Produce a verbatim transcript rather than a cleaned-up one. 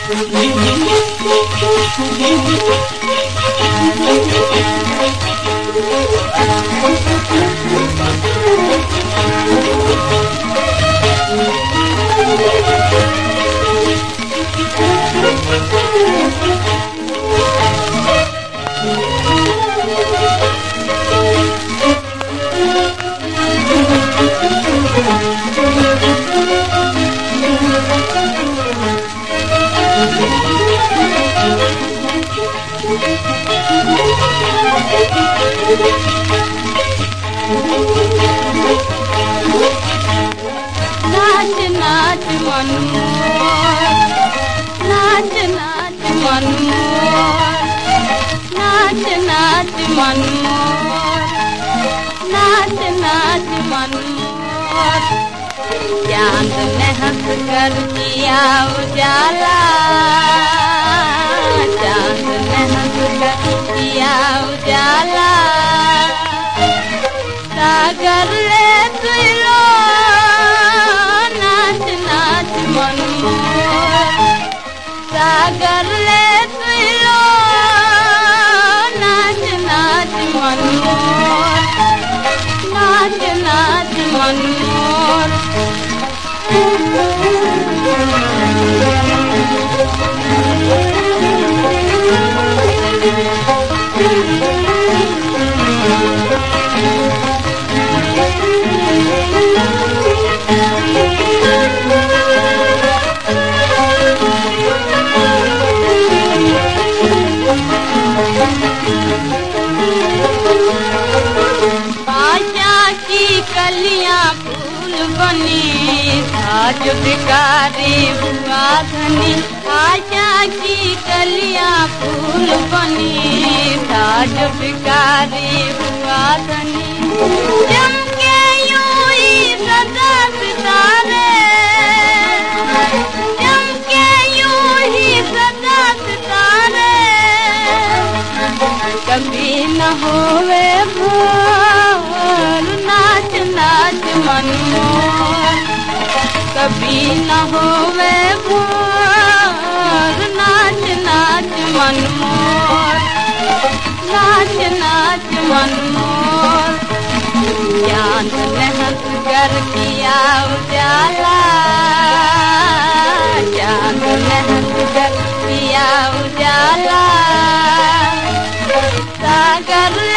नाच नाच मन मोर, नाच नाच मन मोर, नाच नाच मन मोर, नाच नाच मन मोर। चांद ने हंस कर किया उजाला, चांद ने हंस कर किया उजाला। सागर ले तुलो नाच नाच मन मोर, सागर ले तुलो नाच नाच मन मोर, नाच नाच मन मोर। कलियां फूल बनी था जो भिखारी हुआ धनी, आशा की कलियां फूल बनी था जो भिखारी हुआ धनी। चमके यूं ही सदा सितारे, चमके यूं ही सदा सितारे, कभी न होवे भोर नाच नाच मन मोर, कभी न होवे भोर नाच नाच मन मोर, नाच नाच मन मोर। चांद ने हंस कर किया उजाला, चांद ने हंस कर किया उजाला। सागर